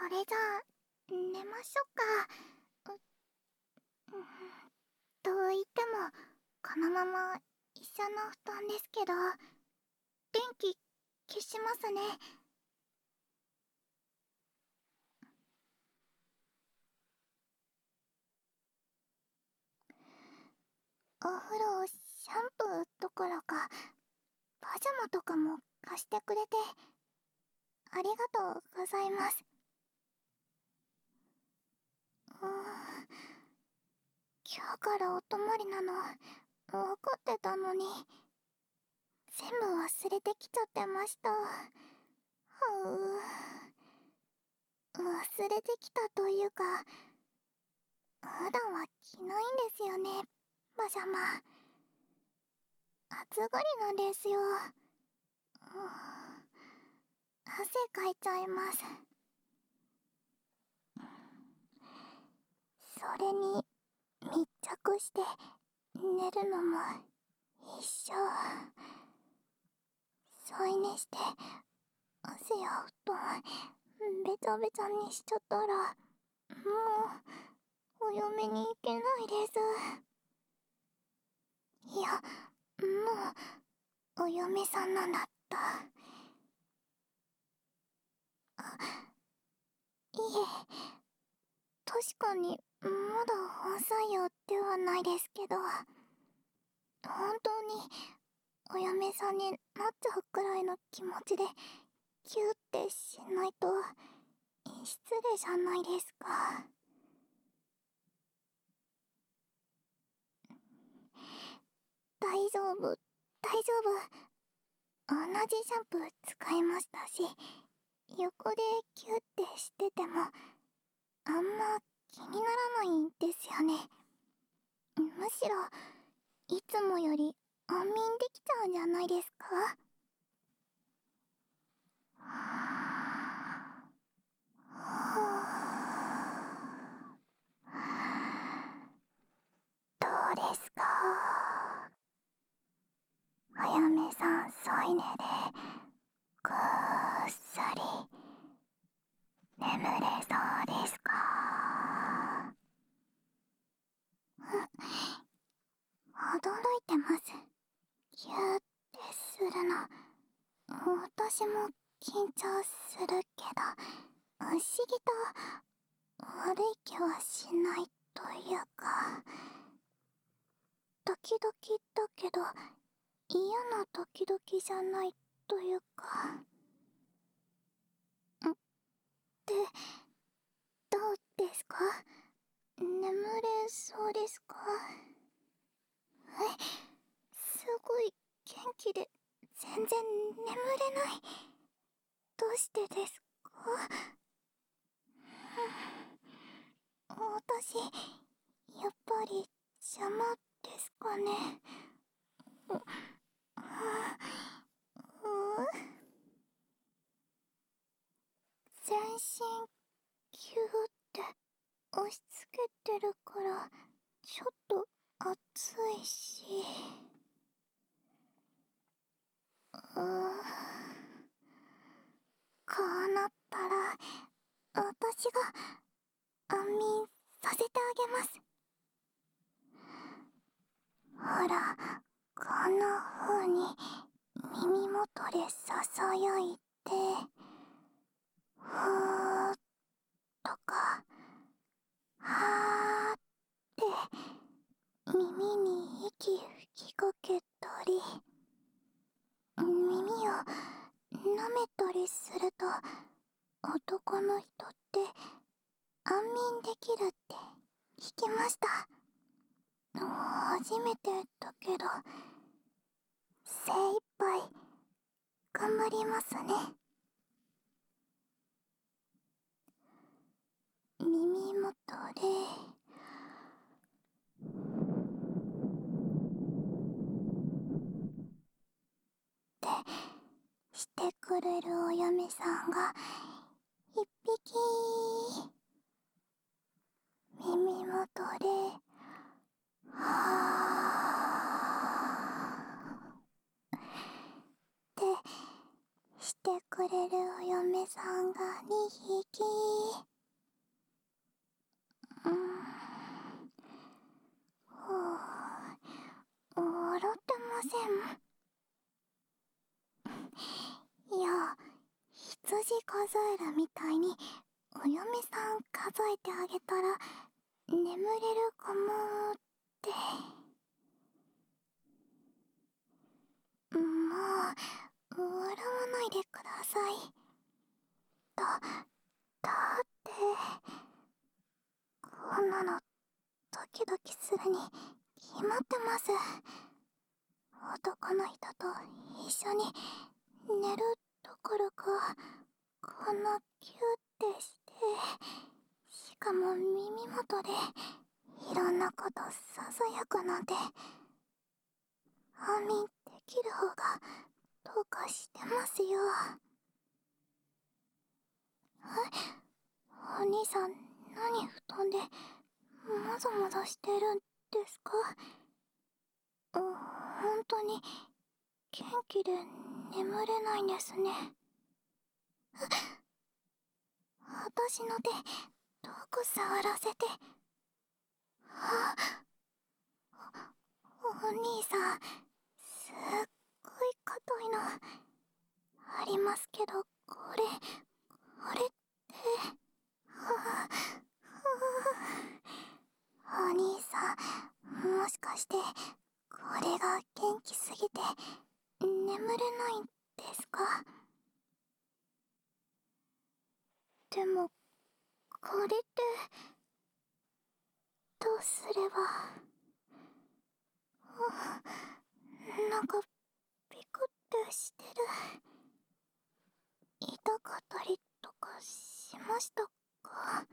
それじゃあ、寝ましょうか。と言っても、このまま一緒の布団ですけど、電気消しますね。お風呂、シャンプーどころか、パジャマとかも貸してくれて、ありがとうございます。今日からお泊まりなの、分かってたのに、全部忘れてきちゃってました。忘れてきたというか、普段は着ないんですよね、パジャマ。暑がりなんですよ。汗かいちゃいます。それに密着して寝るのも一緒。添い寝して汗や布団べちゃべちゃにしちゃったら、もうお嫁に行けないです。いや、もうお嫁さんなんだった。いえ、確かにまだ本採用ではないですけど、本当にお嫁さんになっちゃうくらいの気持ちでキューってしないと失礼じゃないですか。大丈夫、大丈夫。同じシャンプー使いましたし、横でキューってしててもあんま気にならないんですよね。むしろいつもより安眠できちゃうんじゃないですか？どうですか？お嫁さん添い寝でぐーっさり眠れそうですか？驚いてます。キューってするの。私も緊張するけど、不思議と悪い気はしないというか、時々だけど嫌な時々じゃないというか。で、どうですか？眠れそうですか？すごい元気で全然眠れない。どうしてですか？私、やっぱり邪魔ですかね。全身キューって押し付けてるからちょっと暑いし。こうなったら私が安眠させてあげます。ほら、こんな風に耳元でささやいて、ふーっとか、はーって耳に息吹きかけたり、耳を舐めたりすると、男の人って安眠できるって聞きました。初めてだけど、精一杯頑張りますね。耳元でってしてくれるお嫁さんが一匹耳元でってしてくれるお嫁さんが2匹せん。いや、羊数えるみたいにお嫁さん数えてあげたら眠れるかもって。もう笑わないでください。だってこんなのドキドキするに決まってます。男の人と一緒に寝るどころか、こんなキュッてして、しかも耳元でいろんなことささやくなんて、安眠できる方がどうかしてますよ。お兄さん、何布団でもぞもぞしてるんですか？本当に元気で眠れないんですね。私の手、どこ触らせて。お兄さん、すっごい硬いのありますけど、これって。お兄さん、もしかしてこれが元気すぎて眠れないんですか？でもこれってどうすれば。なんかピクってしてる。痛かったりとかしましたか？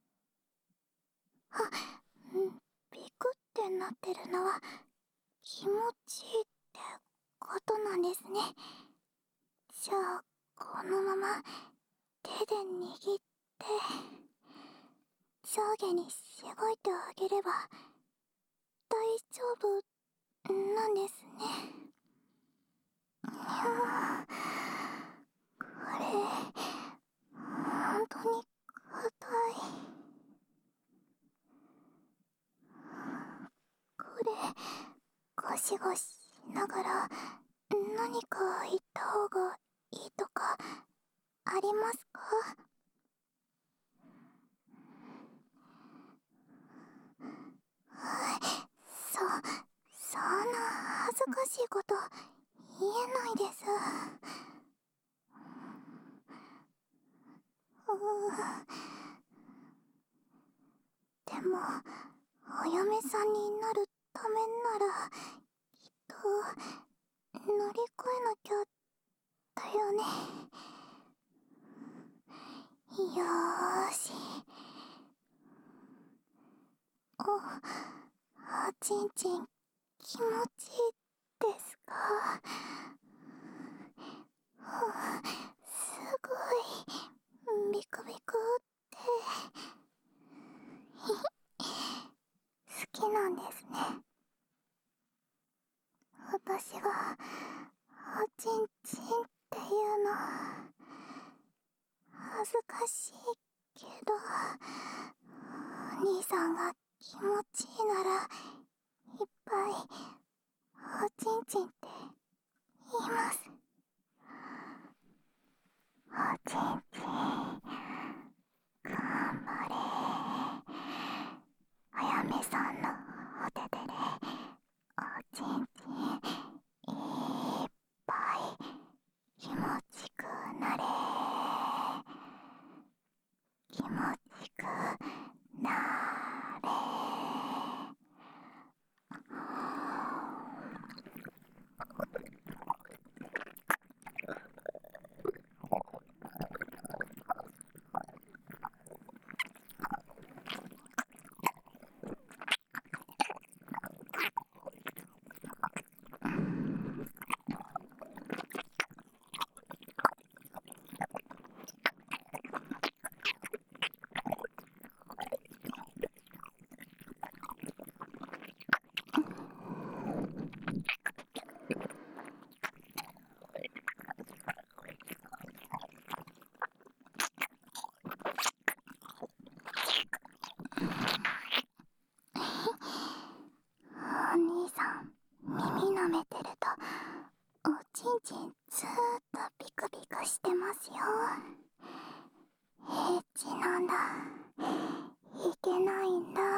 ピクってなってるのは気持ちいいってことなんですね。じゃあこのまま手で握って上下にしごいてあげれば大丈夫なんですね。これ本当に硬い。これゴシゴシしながら何か言った方がいいとかありますか？そんな恥ずかしいこと言えないです。でもお嫁さんになるためならきっと乗り越えなきゃだよね。よーし。おちんちん気持ちいいですか？すごいビクビクって好きなんですね。私がおちんちんっていうの恥ずかしいけど、お兄さんが気持ちいいならいっぱいおちんちんって言います。おちんちん頑張れ。あやめさんのお手手でおちんちんいっぱい気持ちくなれ。気持ちくなれ。 ちんちんずーっとピクピクしてますよ。エッチなんだ。いけないんだ。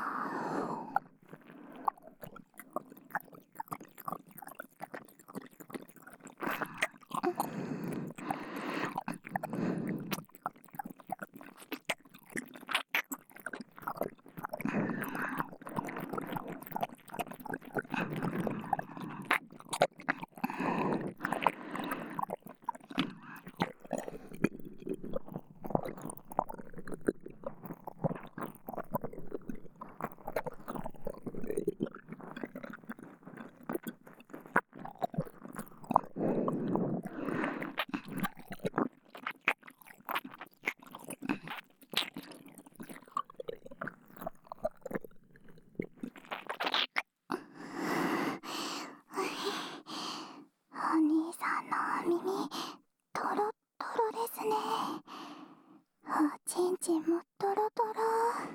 お兄さんの耳トロットロですね。おちんちんもトロトロ。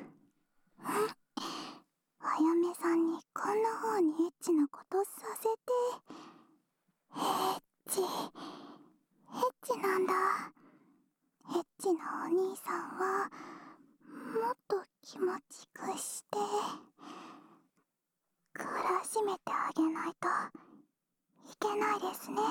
あやめさんにこんな風にエッチなことさせて、エッチなんだ。エッチなお兄さんはもっと気持ちくして懲らしめてあげないといけないですね。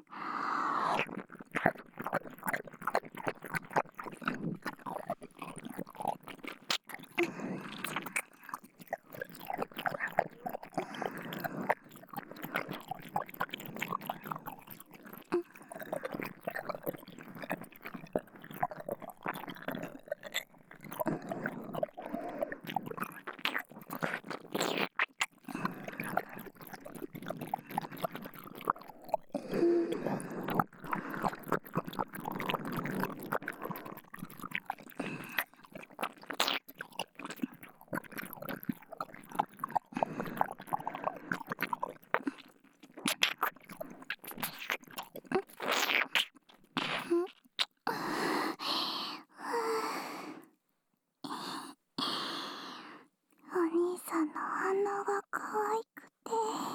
お兄さんの反応が可愛くて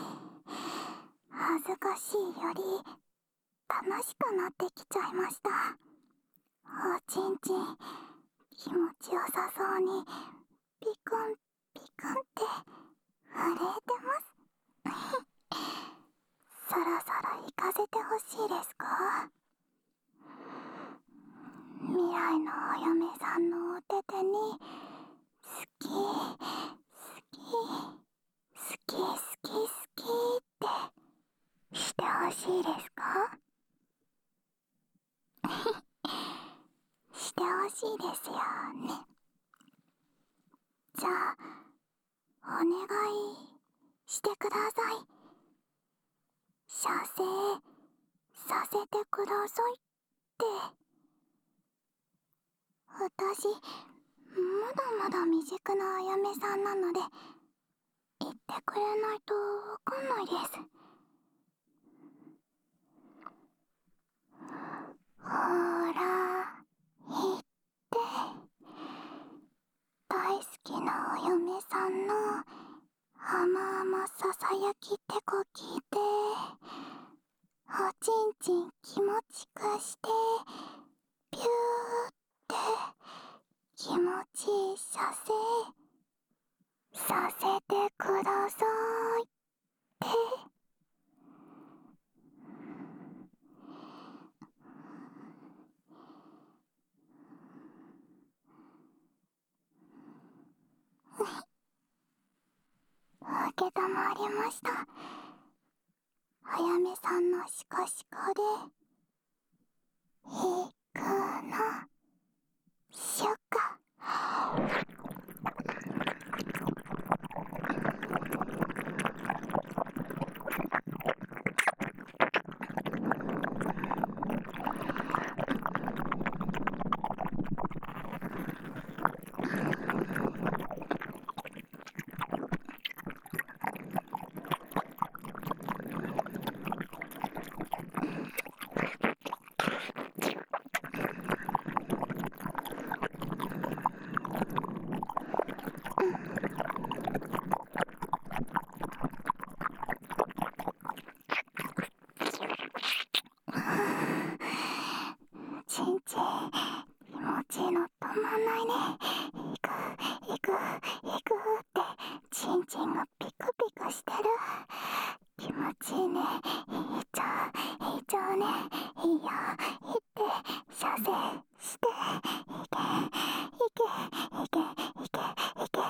恥ずかしいより楽しくなってきちゃいました。おちんちん気持ちよさそうにピクンピクンって震えてます。そろそろ行かせてほしいですか？未来のお嫁さんのお手手に好きってしてほしいですか？してほしいですよね。じゃあお願いしてください。射精させてくださいって。私まだまだ未熟なあやめさんなので言ってくれないとわかんないです。ほら言って。大好きなお嫁さんの甘々ささやきってこ聞いておちんちん気持ちくしてピューって気持ちいい射精させてくださいって。受けたまりました。あやめさんのシカシカでいくのシュカ。 持ちいいね。いいちゃん、いいちゃんね。いいよ。いって射精して。いけいけいけいけいけいけ。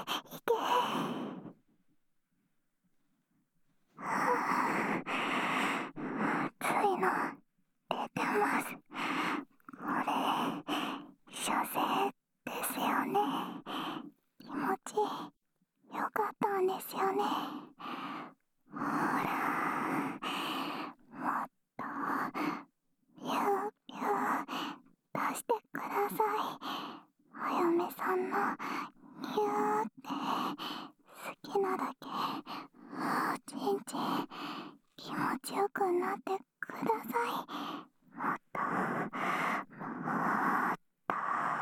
熱いの出てます。これ射精ですよね。気持ちよかったんですよね。ほら、もっとピューピュー出してください。お嫁さんのニューって好きなだけちんちん気持ちよくなってください。もっともっと。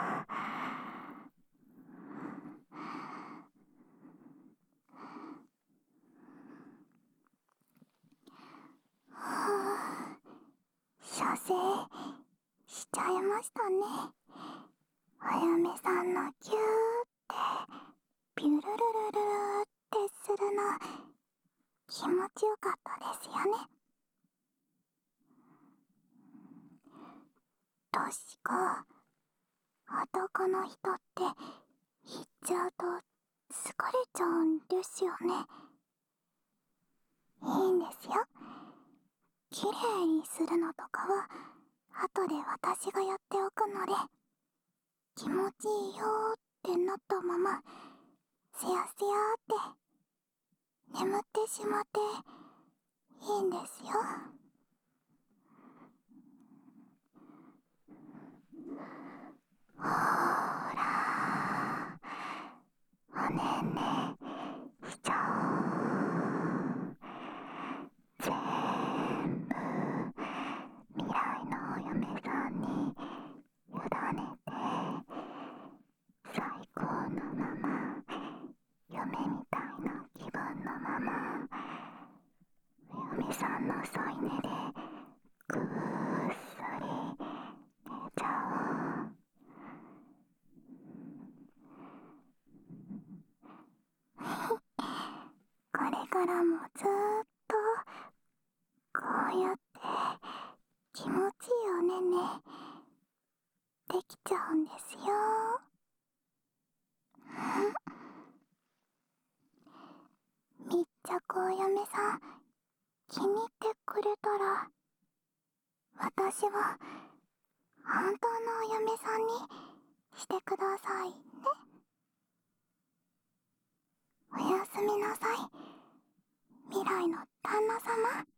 射精しちゃいましたね。お嫁さんのキューってピュルルルルルってするの気持ちよかったですよね。確か男の人って言っちゃうと疲れちゃうんですよね。いいんですよ。きれいにするのとかは後で私がやっておくので、気持ちいいよーってなったまませやせやーって眠ってしまっていいんですよ。ほーらおねんねしちゃおう。全部未来のお嫁さんに委ねて、最高のまま嫁みたいな気分のままお嫁さんの添い寝でぐーっすり寝ちゃおう。これからもずーっとこうやって気持ちいいおねんねできちゃうんですよ。みっちゃくお嫁さん気に入ってくれたら、私は本当のお嫁さんにしてくださいね。おやすみなさい、未来の旦那様。